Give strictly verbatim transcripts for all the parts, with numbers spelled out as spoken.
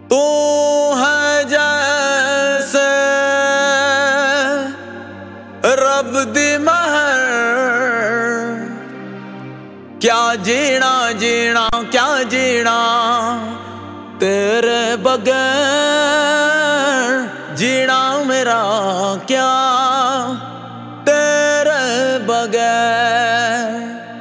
तू है जैसे रब दी महर, क्या जीना जीना क्या जीना तेरे बगैर, जीना मेरा क्या तेरे बगैर।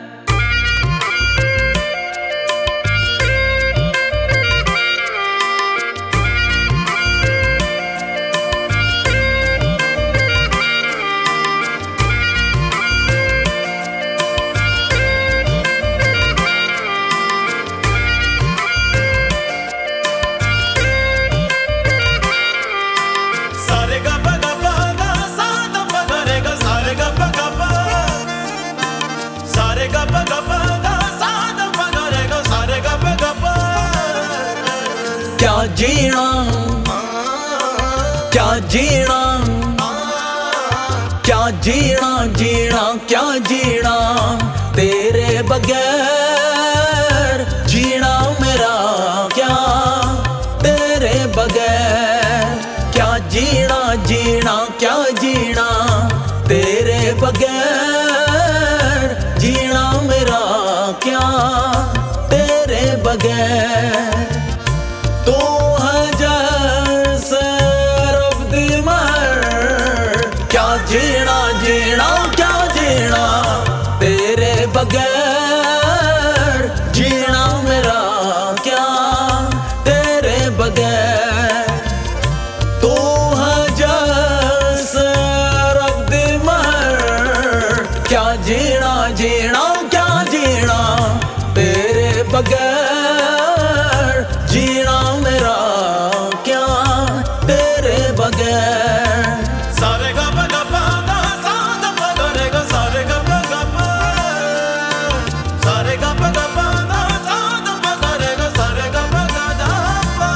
क्या जीना क्या जीना क्या जीना जीना क्या जीना तेरे बगैर, जीना मेरा क्या तेरे बगैर। क्या जीना जीना क्या जीना तेरे बगैर, जीना मेरा क्या तेरे बगैर। तू है जैसे रब दी महर, क्या जीना जीना क्या जीना तेरे बगैर, जीना मेरा क्या तेरे बगैर। तू है जैसे रब दी महर, क्या जीना जीना क्या जीना तेरे बगैर, जीना मेरा क्या तेरे बगैर। सारे गा पा गा पा गा सा दा पा गा रे गा, सारे गा पा गा पा, सारे गा पा गा पा गा सा दा पा गा रे गा, सारे गा पा गा दा पा।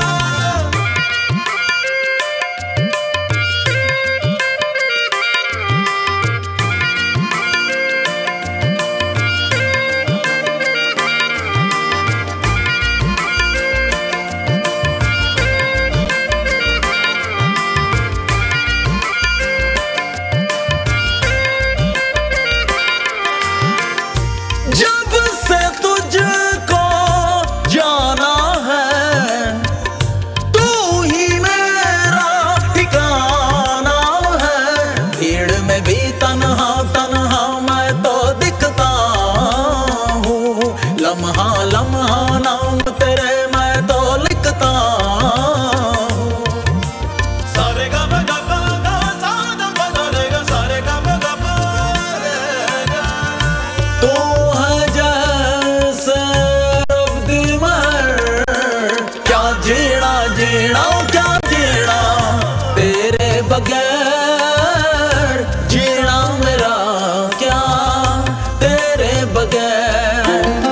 जब से तुझको जाना है, तू ही मेरा ठिकाना है। भीड़ में भी तन्हा तन्हा मैं तो दिखता हूँ, लम्हा लम्हा नाम तेरे मैं तो लिखता हूँ। सारे गा पा गा पा गा सा दा पा गा रे गा, सारे गा पा गा पा रे गा। तू है जैसे रब दी महर, क्या जीना जीना क्या जीना तेरे बगैर, जीना मेरा क्या तेरे बगैर।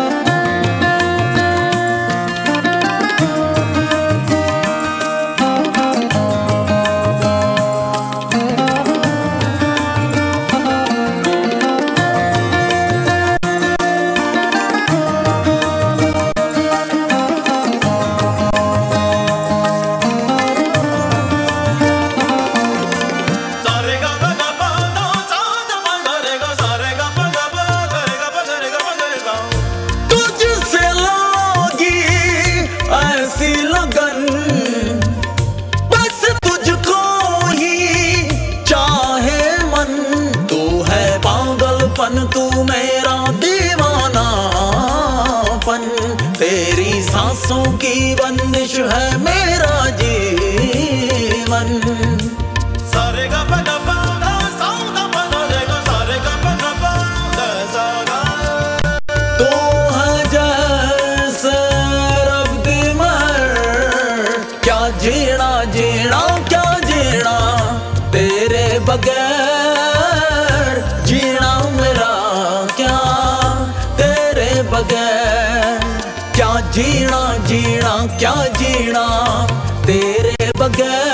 सारे गा पा गा पा गा सा दा पा गा रे गा, सारे गा पा गा पा गा रे गा पा गा रे गा पा गा रे गा। तुझसे लागी ऐसी लगन, बस तुझको ही चाहे मन। तू है पागलपन तू मेरा दीवानापन, तेरी सांसों की बंदिश है मेरा जीवन। सारे गा पा गा पा गा सा दा पा गा रे गा, सारे गा पा गा पा गा सा गा। तू है जैसे रब दी महर, क्या जीना जीना क्या जीना तेरे बगैर, जीना मेरा क्या तेरे बगैर। क्या जीना जीना क्या जीना तेरे बगैर,